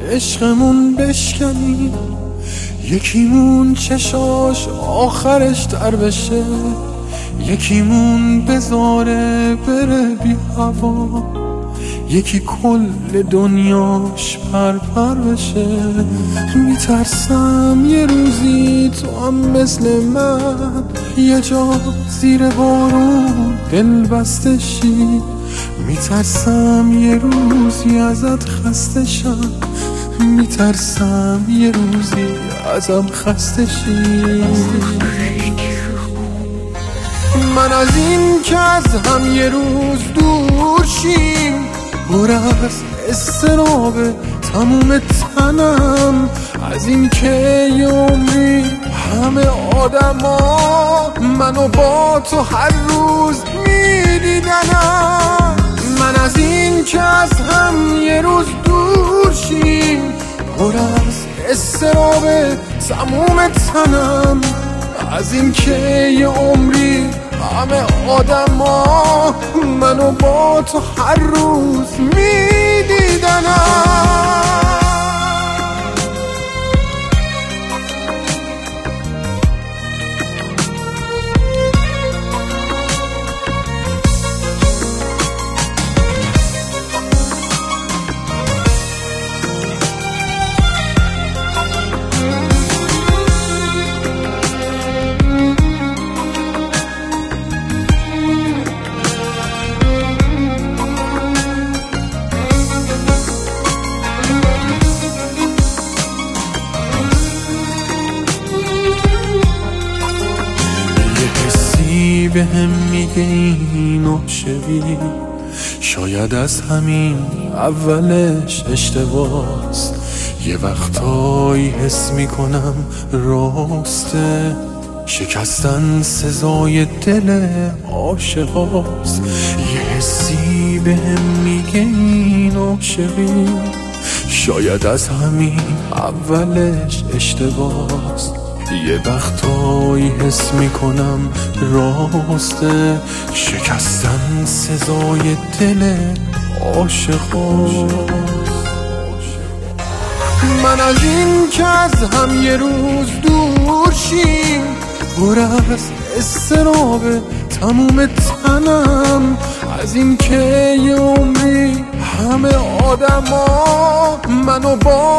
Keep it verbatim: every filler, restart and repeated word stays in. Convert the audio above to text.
عشقمون بشکنیم، یکیمون چشاش آخرش در بشه، یکیمون بذاره بره بی هوا، یکی کل دنیاش پرپر بشه. میترسم یه روزی تو هم مثل من یه جا زیر بارون دل بسته شی، میترسم یه روزی ازت خسته شم، میترسم یه روزی ازم خسته شی. من از این که از هم یه روز دور شیم، پر از اضطراب تموم تنم، از این که یه عمری همه آدما منو با تو هر روز میدیدنم. من از این که از هم یه روز دور شیم، پر از اضطراب تموم تنم، از این که یه عمری همه آدما منو با تو هر روز میدیدنم. به هم میگه این عاشقی، شاید از همین اولش اشتباهست، یه وقتایی حس میکنم راسته، شکستن سزای دل عاشقاست. یه حسی به هم میگه این عاشقی، شاید از همین اولش اشتباهست، یه وقتایی حس میکنم راسته، شکستن سزای دل عاشقاست. من از این که از هم یه روز دور شیم، پر از اضطراب تموم تنم، از این که یه عمری همه آدما منو با